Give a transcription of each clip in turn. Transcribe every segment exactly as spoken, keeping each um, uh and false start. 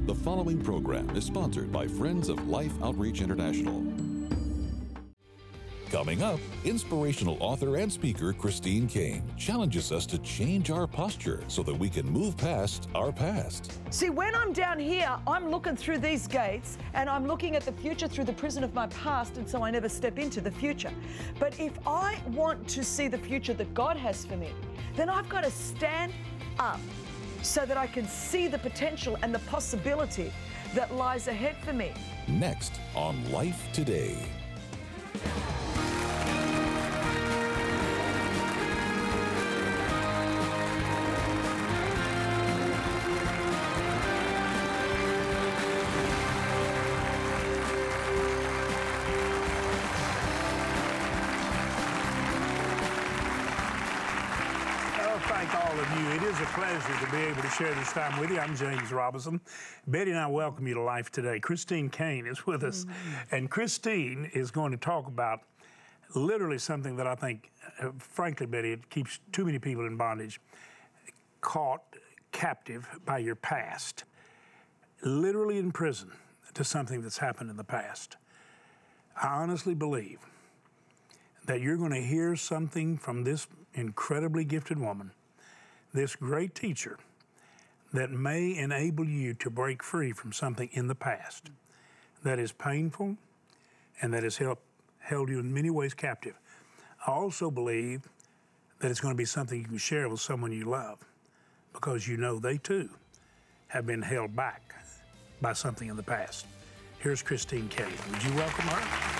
The following program is sponsored by Friends of Life Outreach International. Coming up, inspirational author and speaker Christine Caine challenges us to change our posture so that we can move past our past. See, when I'm down here, I'm looking through these gates and I'm looking at the future through the prison of my past, and so I never step into the future. But if I want to see the future that God has for me, then I've got to stand up so that I can see the potential and the possibility that lies ahead for me. Next on Life Today. It is a pleasure to be able to share this time with you. I'm James Robinson. Betty and I welcome you to Life Today. Christine Caine is with us. Mm-hmm. And Christine is going to talk about literally something that I think, uh, frankly, Betty, it keeps too many people in bondage, caught captive by your past, literally in prison to something that's happened in the past. I honestly believe that you're going to hear something from this incredibly gifted woman, this great teacher, that may enable you to break free from something in the past that is painful and that has helped, held you in many ways captive. I also believe that it's going to be something you can share with someone you love, because you know they too have been held back by something in the past. Here's Christine Caine. Would you welcome her?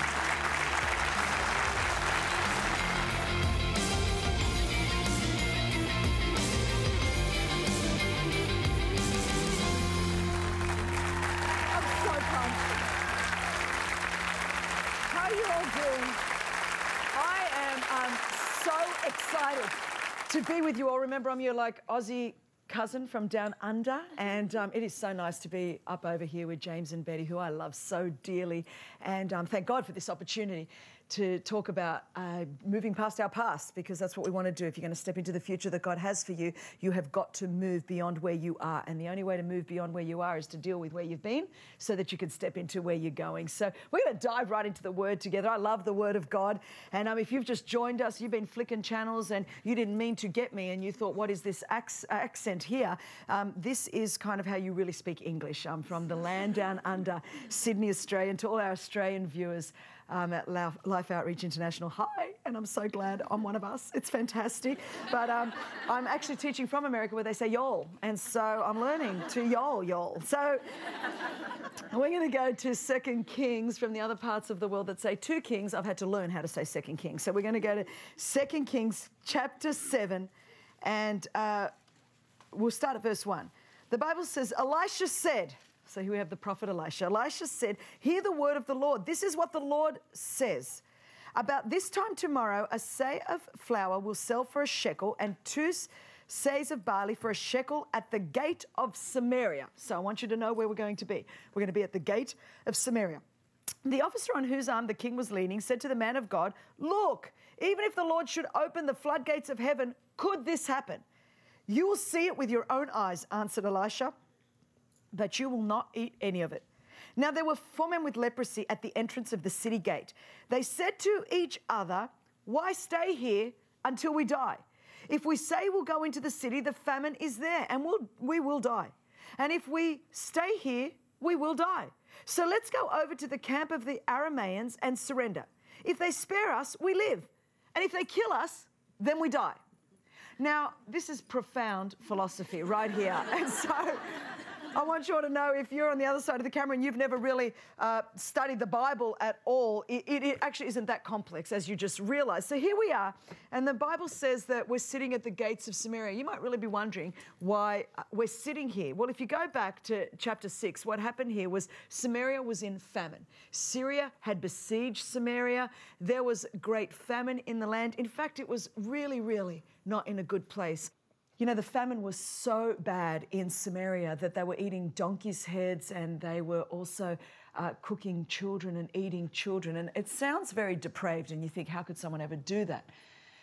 To be with you all. Remember, I'm your like Aussie cousin from down under, and um, it is so nice to be up over here with James and Betty, who I love so dearly, and um, thank God for this opportunity to talk about uh, moving past our past, because that's what we want to do. If you're going to step into the future that God has for you, you have got to move beyond where you are, and the only way to move beyond where you are is to deal with where you've been so that you can step into where you're going. So we're going to dive right into the Word together. I love the Word of God, and um, if you've just joined us, you've been flicking channels and you didn't mean to get me and you thought, what is this ac- accent here? Um, this is kind of how you really speak English. I'm from the land down under, Sydney, Australia, and to all our Australian viewers, Um, at Life Outreach International. Hi, and I'm so glad I'm one of us. It's fantastic. But um, I'm actually teaching from America where they say y'all, and so I'm learning to y'all, y'all. So we're going to go to Second Kings from the other parts of the world that say two kings. I've had to learn how to say Second Kings. So we're going to go to Second Kings chapter seven, and uh, we'll start at verse one. The Bible says, Elisha said... So here we have the prophet Elisha. Elisha said, hear the word of the Lord. This is what the Lord says. About this time tomorrow, a seah of flour will sell for a shekel and two seahs of barley for a shekel at the gate of Samaria. So I want you to know where we're going to be. We're going to be at the gate of Samaria. The officer on whose arm the king was leaning said to the man of God, look, even if the Lord should open the floodgates of heaven, could this happen? You will see it with your own eyes, answered Elisha, but you will not eat any of it. Now there were four men with leprosy at the entrance of the city gate. They said to each other, why stay here until we die? If we say we'll go into the city, the famine is there and we'll, we will die. And if we stay here, we will die. So let's go over to the camp of the Arameans and surrender. If they spare us, we live. And if they kill us, then we die. Now, this is profound philosophy right here. And so I want you all to know, if you're on the other side of the camera and you've never really uh, studied the Bible at all, it, it, it actually isn't that complex, as you just realized. So here we are, and the Bible says that we're sitting at the gates of Samaria. You might really be wondering why we're sitting here. Well, if you go back to chapter six, what happened here was Samaria was in famine. Syria had besieged Samaria. There was great famine in the land. In fact, it was really, really not in a good place. You know, the famine was so bad in Samaria that they were eating donkeys' heads, and they were also uh, cooking children and eating children. And it sounds very depraved, and you think, how could someone ever do that?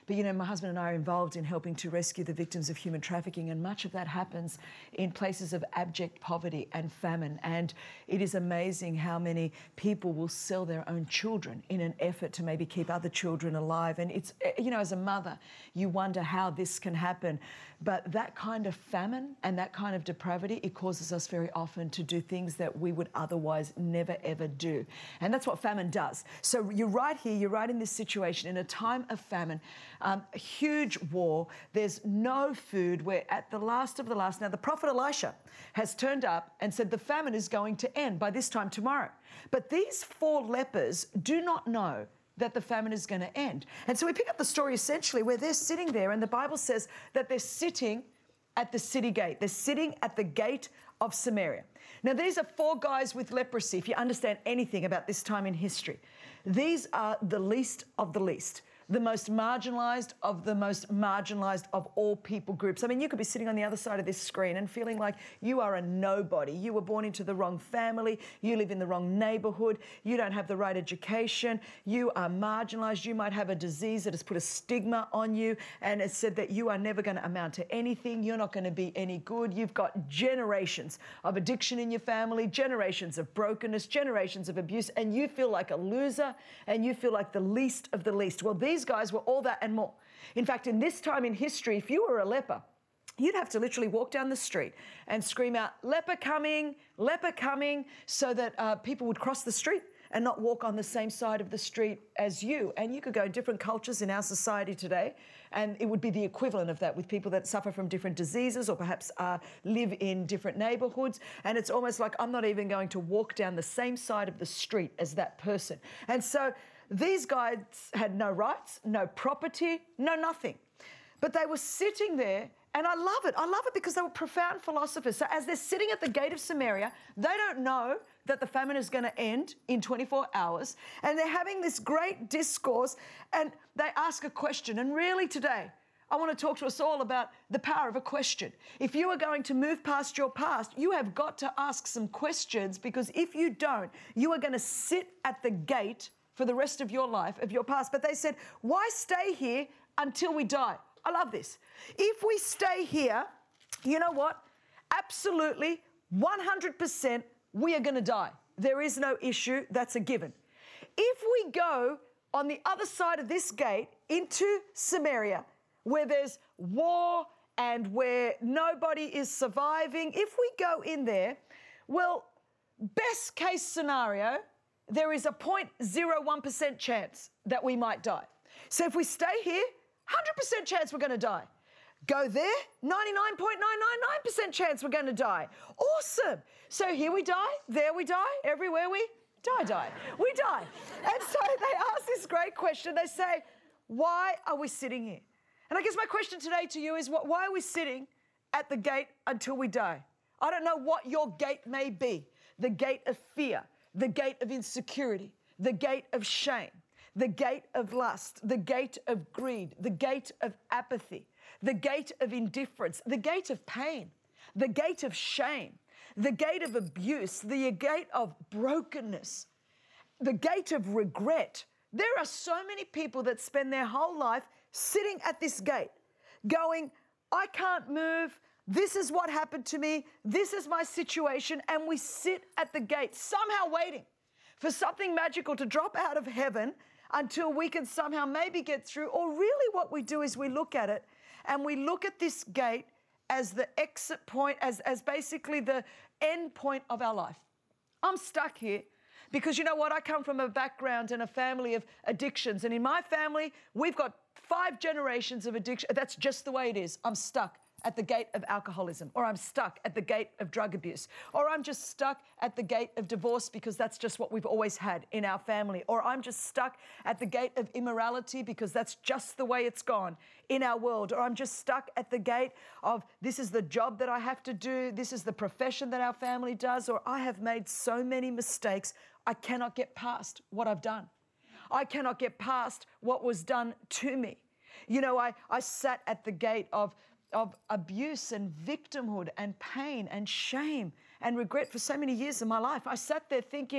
But, you know, my husband and I are involved in helping to rescue the victims of human trafficking, and much of that happens in places of abject poverty and famine. And it is amazing how many people will sell their own children in an effort to maybe keep other children alive. And it's, you know, as a mother, you wonder how this can happen. But that kind of famine and that kind of depravity, it causes us very often to do things that we would otherwise never, ever do. And that's what famine does. So you're right here, you're right in this situation, in a time of famine, um, a huge war, there's no food, we're at the last of the last. Now, the prophet Elisha has turned up and said the famine is going to end by this time tomorrow. But these four lepers do not know that the famine is going to end. And so we pick up the story essentially where they're sitting there, and the Bible says that they're sitting at the city gate. They're sitting at the gate of Samaria. Now, these are four guys with leprosy, if you understand anything about this time in history. These are the least of the least, the most marginalised of the most marginalised of all people groups. I mean, you could be sitting on the other side of this screen and feeling like you are a nobody. You were born into the wrong family. You live in the wrong neighbourhood. You don't have the right education. You are marginalised. You might have a disease that has put a stigma on you and has said that you are never going to amount to anything. You're not going to be any good. You've got generations of addiction in your family, generations of brokenness, generations of abuse, and you feel like a loser and you feel like the least of the least. Well, these These guys were all that and more. In fact, in this time in history, if you were a leper, you'd have to literally walk down the street and scream out, leper coming, leper coming, so that uh, people would cross the street and not walk on the same side of the street as you. And you could go in different cultures in our society today, and it would be the equivalent of that with people that suffer from different diseases or perhaps uh, live in different neighbourhoods. And it's almost like I'm not even going to walk down the same side of the street as that person. And so these guys had no rights, no property, no nothing. But they were sitting there, and I love it. I love it because they were profound philosophers. So as they're sitting at the gate of Samaria, they don't know that the famine is going to end in twenty-four hours, and they're having this great discourse, and they ask a question. And really today, I want to talk to us all about the power of a question. If you are going to move past your past, you have got to ask some questions, because if you don't, you are going to sit at the gate for the rest of your life, of your past. But they said, why stay here until we die? I love this. If we stay here, you know what? Absolutely, one hundred percent, we are going to die. There is no issue. That's a given. If we go on the other side of this gate into Samaria, where there's war and where nobody is surviving, if we go in there, well, best case scenario, there is a zero point zero one percent chance that we might die. So if we stay here, one hundred percent chance we're going to die. Go there, ninety-nine point nine nine nine percent chance we're going to die. Awesome. So here we die, there we die, everywhere we die, die. We die. And so they ask this great question. They say, why are we sitting here? And I guess my question today to you is, what, why are we sitting at the gate until we die? I don't know what your gate may be. The gate of fear, the gate of insecurity, the gate of shame, the gate of lust, the gate of greed, the gate of apathy, the gate of indifference, the gate of pain, the gate of shame, the gate of abuse, the gate of brokenness, the gate of regret. There are so many people that spend their whole life sitting at this gate going, I can't move. This is what happened to me. This is my situation. And we sit at the gate, somehow waiting for something magical to drop out of heaven until we can somehow maybe get through. Or really what we do is we look at it and we look at this gate as the exit point, as, as basically the end point of our life. I'm stuck here because you know what? I come from a background and a family of addictions. And in my family, we've got five generations of addiction. That's just the way it is. I'm stuck at the gate of alcoholism, or I'm stuck at the gate of drug abuse, or I'm just stuck at the gate of divorce because that's just what we've always had in our family, or I'm just stuck at the gate of immorality because that's just the way it's gone in our world, or I'm just stuck at the gate of this is the job that I have to do, this is the profession that our family does, or I have made so many mistakes, I cannot get past what I've done. I cannot get past what was done to me. You know, I, I sat at the gate of of abuse and victimhood and pain and shame and regret for so many years of my life. I sat there thinking,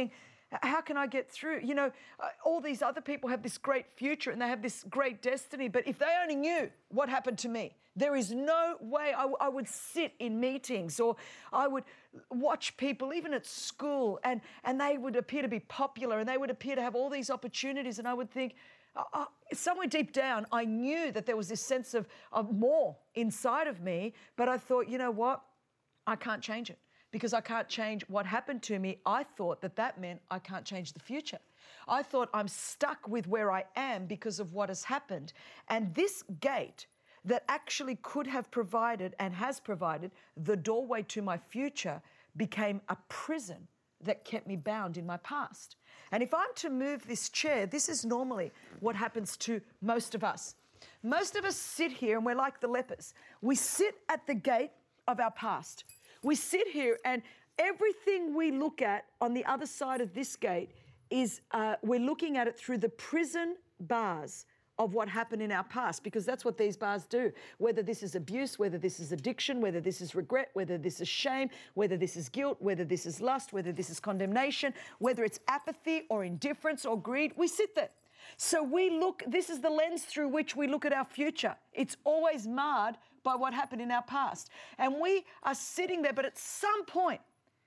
How can I get through? You know, uh, all these other people have this great future and they have this great destiny, but if they only knew what happened to me, there is no way I, w- I would sit in meetings, or I would watch people, even at school, and, and they would appear to be popular and they would appear to have all these opportunities, and I would think, uh, uh, somewhere deep down, I knew that there was this sense of, of more inside of me, but I thought, you know what? I can't change it. Because I can't change what happened to me, I thought that that meant I can't change the future. I thought I'm stuck with where I am because of what has happened. And this gate that actually could have provided and has provided the doorway to my future became a prison that kept me bound in my past. And if I'm to move this chair, this is normally what happens to most of us. Most of us sit here and we're like the lepers. We sit at the gate of our past. We sit here and everything we look at on the other side of this gate is uh, we're looking at it through the prison bars of what happened in our past, because that's what these bars do. Whether this is abuse, whether this is addiction, whether this is regret, whether this is shame, whether this is guilt, whether this is lust, whether this is condemnation, whether it's apathy or indifference or greed, we sit there. So we look, this is the lens through which we look at our future. It's always marred by what happened in our past. And we are sitting there, but at some point,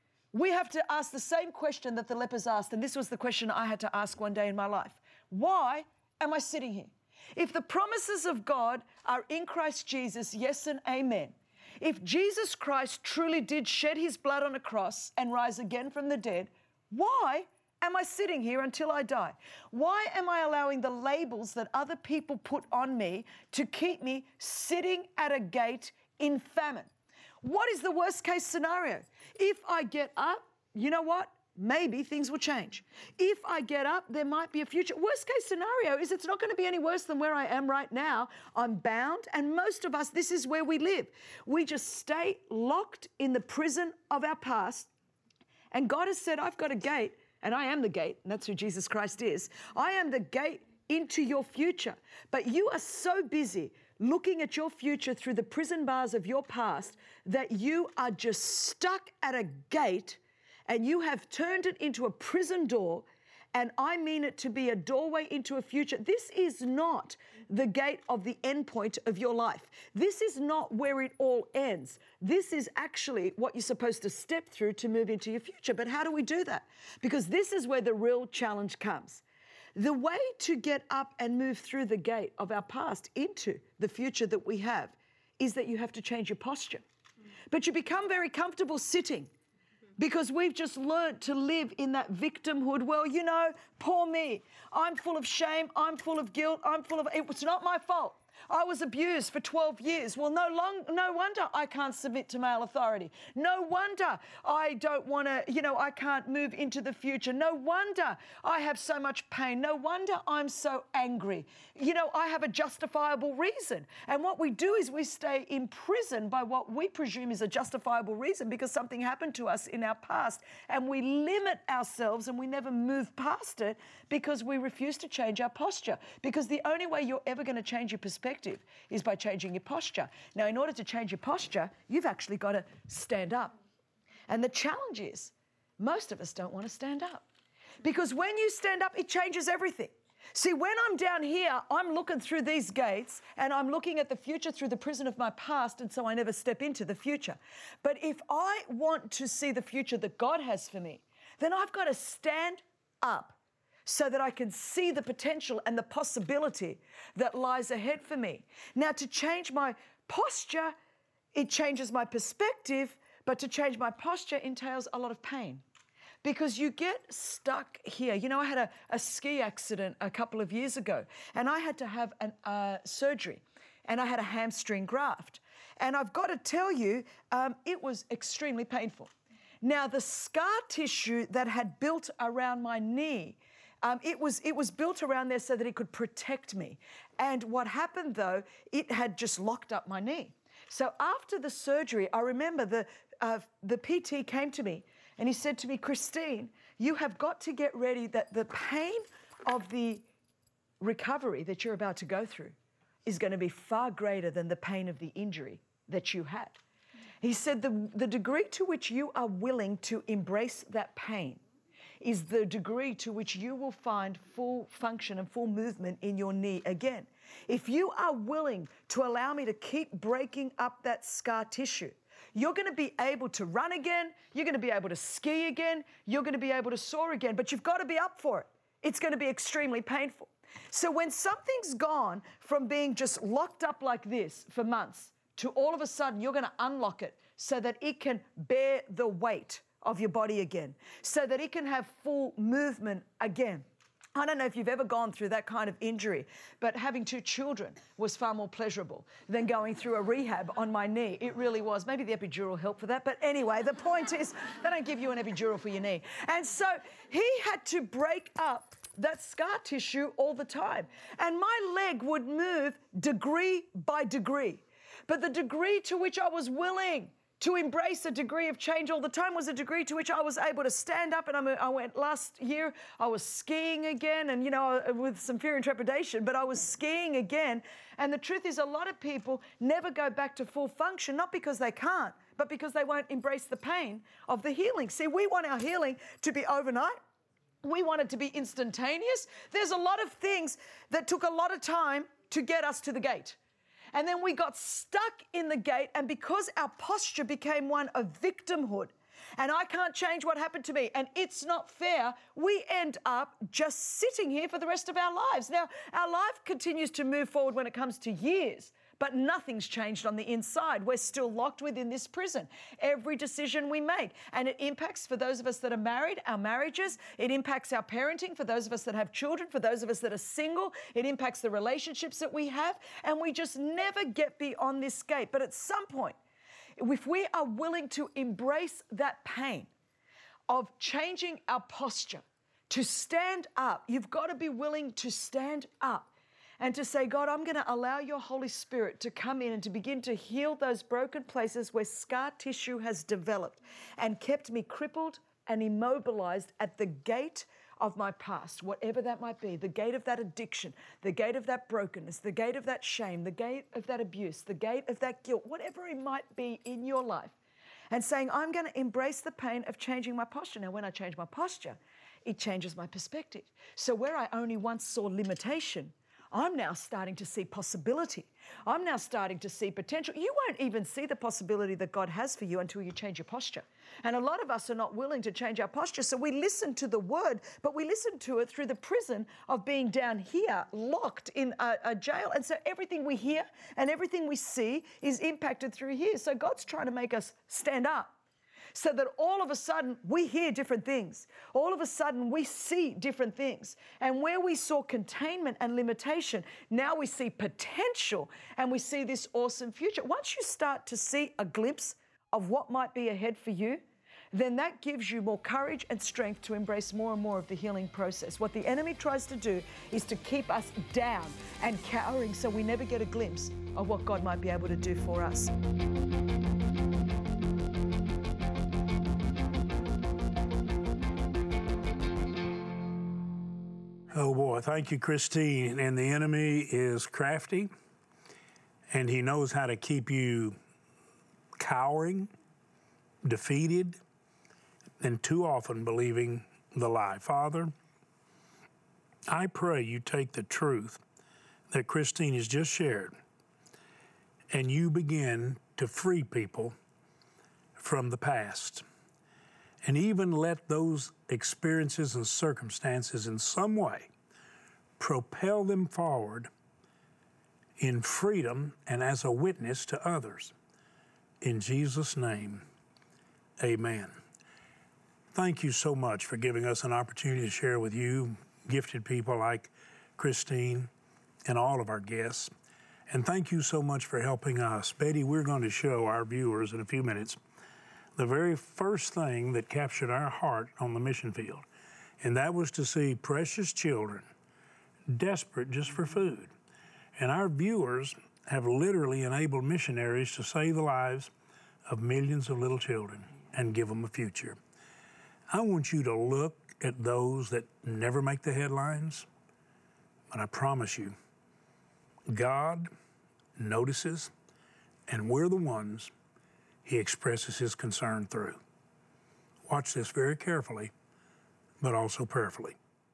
we have to ask the same question that the lepers asked. And this was the question I had to ask one day in my life. Why am I sitting here? If the promises of God are in Christ Jesus, yes and amen. If Jesus Christ truly did shed his blood on a cross and rise again from the dead, why am I sitting here until I die? Why am I allowing the labels that other people put on me to keep me sitting at a gate in famine? What is the worst case scenario? If I get up, you know what? Maybe things will change. If I get up, there might be a future. Worst case scenario is it's not going to be any worse than where I am right now. I'm bound, and most of us, this is where we live. We just stay locked in the prison of our past, and God has said, I've got a gate, and I am the gate, and that's who Jesus Christ is. I am the gate into your future, but you are so busy looking at your future through the prison bars of your past that you are just stuck at a gate, and you have turned it into a prison door, and I mean it to be a doorway into a future. This is not the gate of the end point of your life. This is not where it all ends. This is actually what you're supposed to step through to move into your future. But how do we do that? Because this is where the real challenge comes. The way to get up and move through the gate of our past into the future that we have is that you have to change your posture. But you become very comfortable sitting, because we've just learned to live in that victimhood. Well, you know, poor me. I'm full of shame. I'm full of guilt. I'm full of, it was not my fault. I was abused for twelve years. Well, no long, no wonder I can't submit to male authority. No wonder I don't want to, you know, I can't move into the future. No wonder I have so much pain. No wonder I'm so angry. You know, I have a justifiable reason. And what we do is we stay imprisoned by what we presume is a justifiable reason because something happened to us in our past. And we limit ourselves and we never move past it because we refuse to change our posture. Because the only way you're ever going to change your perspective is by changing your posture. Now, in order to change your posture, you've actually got to stand up. And the challenge is, most of us don't want to stand up. Because when you stand up, it changes everything. See, when I'm down here, I'm looking through these gates and I'm looking at the future through the prison of my past, and so I never step into the future. But if I want to see the future that God has for me, then I've got to stand up so that I can see the potential and the possibility that lies ahead for me. Now, to change my posture, it changes my perspective, but to change my posture entails a lot of pain because you get stuck here. You know, I had a, a ski accident a couple of years ago, and I had to have a uh, surgery, and I had a hamstring graft. And I've got to tell you, um, it was extremely painful. Now, the scar tissue that had built around my knee, Um, it was it was built around there so that it could protect me. And what happened, though, it had just locked up my knee. So after the surgery, I remember the uh, the P T came to me and he said to me, Christine, you have got to get ready that the pain of the recovery that you're about to go through is going to be far greater than the pain of the injury that you had. He said the, the degree to which you are willing to embrace that pain is the degree to which you will find full function and full movement in your knee again. If you are willing to allow me to keep breaking up that scar tissue, you're going to be able to run again, you're going to be able to ski again, you're going to be able to soar again, but you've got to be up for it. It's going to be extremely painful. So when something's gone from being just locked up like this for months to all of a sudden you're going to unlock it so that it can bear the weight of your body again, so that it can have full movement again. I don't know if you've ever gone through that kind of injury, but having two children was far more pleasurable than going through a rehab on my knee. It really was. Maybe the epidural helped for that. But anyway, the point is they don't give you an epidural for your knee. And so he had to break up that scar tissue all the time. And my leg would move degree by degree. But the degree to which I was willing to embrace a degree of change all the time was a degree to which I was able to stand up. And I, I went last year, I was skiing again, and, you know, with some fear and trepidation, but I was skiing again. And the truth is, a lot of people never go back to full function, not because they can't, but because they won't embrace the pain of the healing. See, we want our healing to be overnight. We want it to be instantaneous. There's a lot of things that took a lot of time to get us to the gate. And then we got stuck in the gate, and because our posture became one of victimhood, and I can't change what happened to me, and it's not fair, we end up just sitting here for the rest of our lives. Now, our life continues to move forward when it comes to years, but nothing's changed on the inside. We're still locked within this prison. Every decision we make, and it impacts, for those of us that are married, our marriages. It impacts our parenting, for those of us that have children, for those of us that are single. It impacts the relationships that we have, and we just never get beyond this gate. But at some point, if we are willing to embrace that pain of changing our posture, to stand up, you've got to be willing to stand up and to say, God, I'm going to allow your Holy Spirit to come in and to begin to heal those broken places where scar tissue has developed and kept me crippled and immobilized at the gate of my past, whatever that might be, the gate of that addiction, the gate of that brokenness, the gate of that shame, the gate of that abuse, the gate of that guilt, whatever it might be in your life, and saying, I'm going to embrace the pain of changing my posture. Now, when I change my posture, it changes my perspective. So where I only once saw limitation, I'm now starting to see possibility. I'm now starting to see potential. You won't even see the possibility that God has for you until you change your posture. And a lot of us are not willing to change our posture. So we listen to the word, but we listen to it through the prison of being down here, locked in a, a jail. And so everything we hear and everything we see is impacted through here. So God's trying to make us stand up, so that all of a sudden we hear different things. All of a sudden we see different things. And where we saw containment and limitation, now we see potential and we see this awesome future. Once you start to see a glimpse of what might be ahead for you, then that gives you more courage and strength to embrace more and more of the healing process. What the enemy tries to do is to keep us down and cowering so we never get a glimpse of what God might be able to do for us. Oh boy, thank you, Christine. And the enemy is crafty, and he knows how to keep you cowering, defeated, and too often believing the lie. Father, I pray you take the truth that Christine has just shared, and you begin to free people from the past. And even let those experiences and circumstances in some way propel them forward in freedom and as a witness to others. In Jesus' name, amen. Thank you so much for giving us an opportunity to share with you, gifted people like Christine and all of our guests. And thank you so much for helping us. Betty, we're going to show our viewers in a few minutes the very first thing that captured our heart on the mission field, and that was to see precious children desperate just for food. And our viewers have literally enabled missionaries to save the lives of millions of little children and give them a future. I want you to look at those that never make the headlines, but I promise you, God notices, and we're the ones He expresses His concern through. Watch this very carefully but also prayerfully.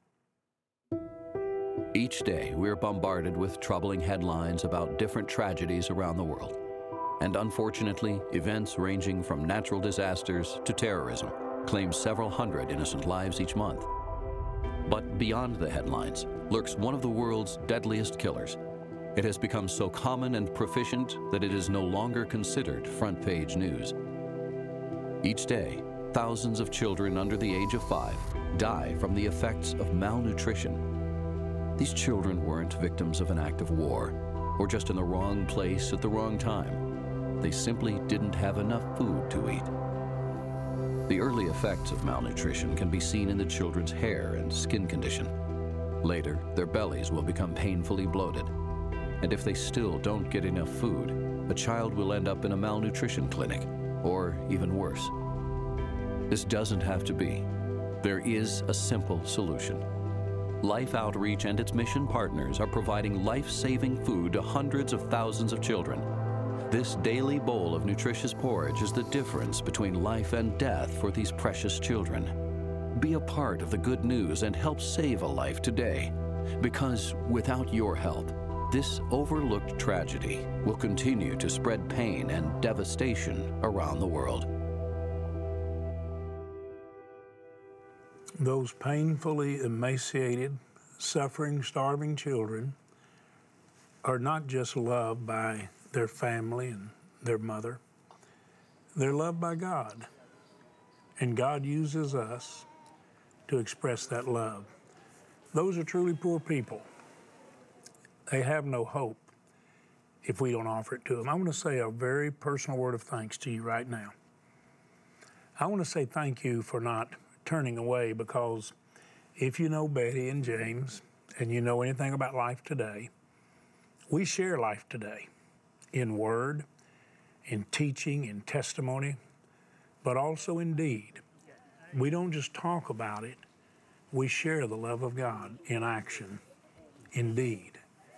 Each day, we're bombarded with troubling headlines about different tragedies around the world. And unfortunately, events ranging from natural disasters to terrorism claim several hundred innocent lives each month. But beyond the headlines lurks one of the world's deadliest killers. It has become so common and proficient that it is no longer considered front-page news. Each day, thousands of children under the age of five die from the effects of malnutrition. These children weren't victims of an act of war or just in the wrong place at the wrong time. They simply didn't have enough food to eat. The early effects of malnutrition can be seen in the children's hair and skin condition. Later, their bellies will become painfully bloated. And if they still don't get enough food, a child will end up in a malnutrition clinic, or even worse. This doesn't have to be. There is a simple solution. Life Outreach and its mission partners are providing life-saving food to hundreds of thousands of children. This daily bowl of nutritious porridge is the difference between life and death for these precious children. Be a part of the good news and help save a life today, because without your help, this overlooked tragedy will continue to spread pain and devastation around the world. Those painfully emaciated, suffering, starving children are not just loved by their family and their mother. They're loved by God. And God uses us to express that love. Those are truly poor people. They have no hope if we don't offer it to them. I want to say a very personal word of thanks to you right now. I want to say thank you for not turning away, because if you know Betty and James and you know anything about Life Today, we share Life Today in word, in teaching, in testimony, but also in deed. We don't just talk about it, we share the love of God in action, in deed,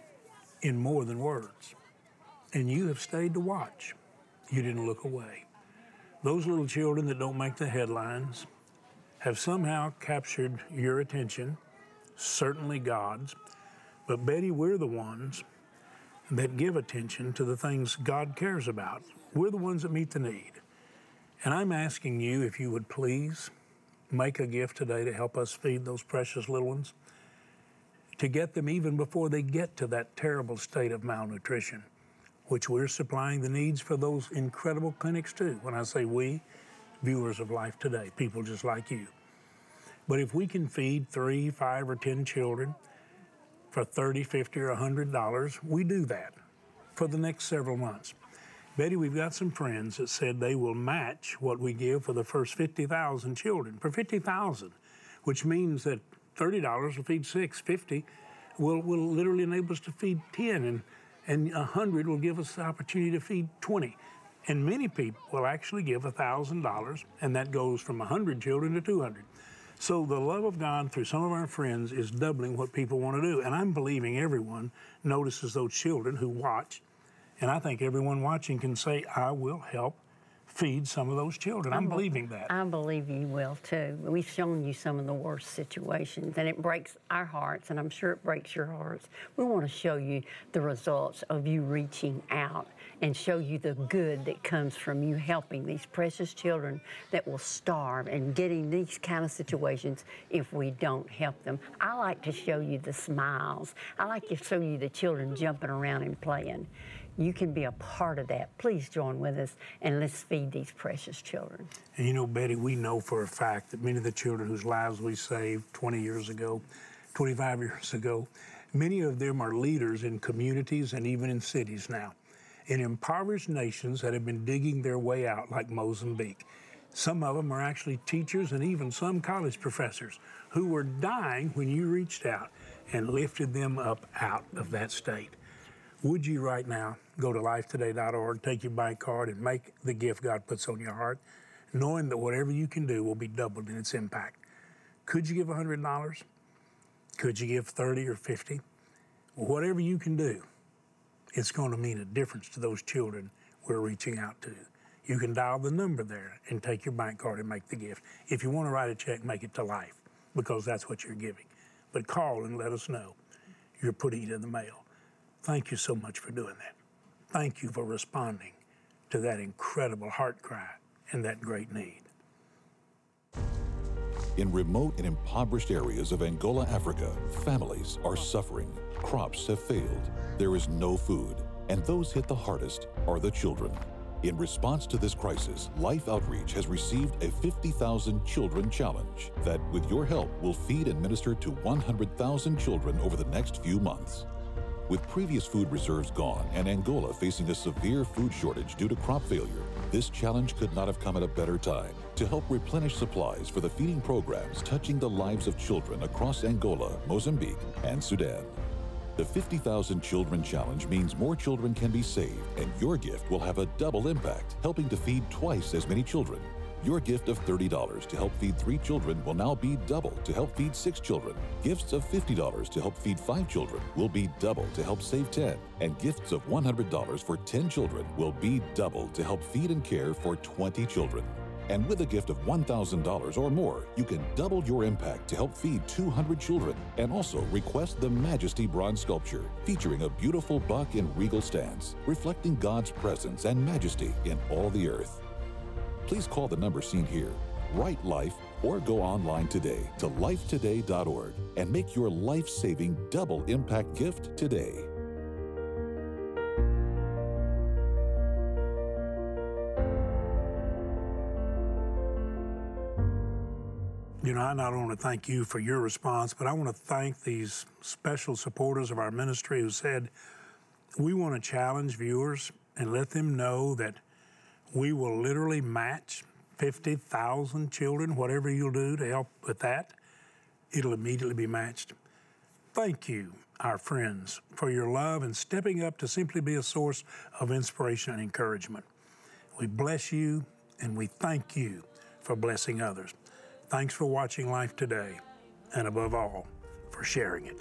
in more than words. And you have stayed to watch. You didn't look away. Those little children that don't make the headlines have somehow captured your attention, certainly God's. But Betty, we're the ones that give attention to the things God cares about. We're the ones that meet the need. And I'm asking you if you would please make a gift today to help us feed those precious little ones, to get them even before they get to that terrible state of malnutrition, which we're supplying the needs for those incredible clinics too. When I say we, viewers of Life Today, people just like you. But if we can feed three, five, or ten children for thirty, fifty, or one hundred dollars, we do that for the next several months. Betty, we've got some friends that said they will match what we give for the first fifty thousand children, for fifty thousand, which means that thirty dollars will feed six, fifty will, will literally enable us to feed ten, and, and one hundred will give us the opportunity to feed twenty. And many people will actually give one thousand dollars, and that goes from one hundred children to two hundred. So the love of God through some of our friends is doubling what people want to do. And I'm believing everyone notices those children who watch. And I think everyone watching can say, I will help feed some of those children. I'm, I'm believing that. I believe you will too. We've shown you some of the worst situations, and it breaks our hearts, and I'm sure it breaks your hearts. We want to show you the results of you reaching out and show you the good that comes from you helping these precious children that will starve and getting these kind of situations if we don't help them. I like to show you the smiles. I like to show you the children jumping around and playing. You can be a part of that. Please join with us, and let's feed these precious children. And you know, Betty, we know for a fact that many of the children whose lives we saved twenty years ago, twenty-five years ago, many of them are leaders in communities and even in cities now, in impoverished nations that have been digging their way out, like Mozambique. Some of them are actually teachers and even some college professors who were dying when you reached out and lifted them up out of that state. Would you right now go to life today dot org, take your bank card, and make the gift God puts on your heart, knowing that whatever you can do will be doubled in its impact? Could you give one hundred dollars? Could you give thirty or fifty? Whatever you can do, it's going to mean a difference to those children we're reaching out to. You can dial the number there and take your bank card and make the gift. If you want to write a check, make it to Life. because that's what you're giving. But call and let us know you're putting it in the mail. Thank you so much for doing that. Thank you for responding to that incredible heart cry and that great need. In remote and impoverished areas of Angola, Africa, families are suffering. Crops have failed. There is no food, and those hit the hardest are the children. In response to this crisis, Life Outreach has received a fifty thousand Children Challenge that, with your help, will feed and minister to one hundred thousand children over the next few months. With previous food reserves gone and Angola facing a severe food shortage due to crop failure, this challenge could not have come at a better time to help replenish supplies for the feeding programs touching the lives of children across Angola, Mozambique, and Sudan. The fifty thousand Children Challenge means more children can be saved, and your gift will have a double impact, helping to feed twice as many children. Your gift of thirty dollars to help feed three children will now be double to help feed six children. Gifts of fifty dollars to help feed five children will be double to help save ten. And gifts of one hundred dollars for ten children will be double to help feed and care for twenty children. And with a gift of one thousand dollars or more, you can double your impact to help feed two hundred children. And also request the Majesty bronze sculpture, featuring a beautiful buck in regal stance, reflecting God's presence and majesty in all the earth. Please call the number seen here, write Life, or go online today to life today dot org and make your life-saving double impact gift today. You know, I not only thank you for your response, but I want to thank these special supporters of our ministry who said, we want to challenge viewers and let them know that we will literally match fifty thousand children, whatever you'll do to help with that, it'll immediately be matched. Thank you, our friends, for your love and stepping up to simply be a source of inspiration and encouragement. We bless you and we thank you for blessing others. Thanks for watching Life Today, and above all, for sharing it.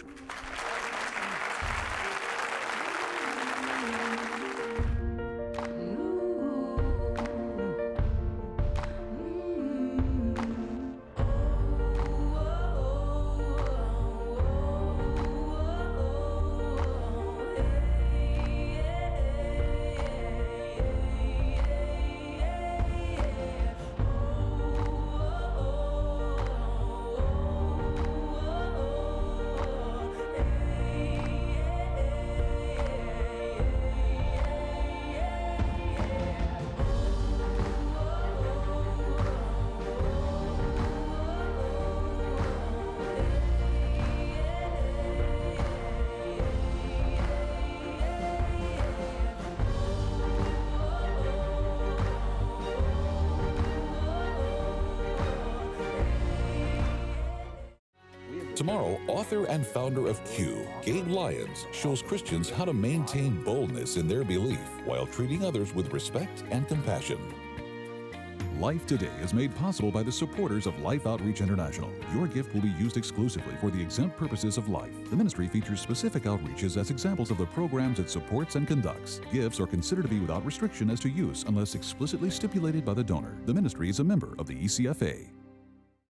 Tomorrow, author and founder of Q, Gabe Lyons, shows Christians how to maintain boldness in their belief while treating others with respect and compassion. Life Today is made possible by the supporters of Life Outreach International. Your gift will be used exclusively for the exempt purposes of life. The ministry features specific outreaches as examples of the programs it supports and conducts. Gifts are considered to be without restriction as to use unless explicitly stipulated by the donor. The ministry is a member of the E C F A.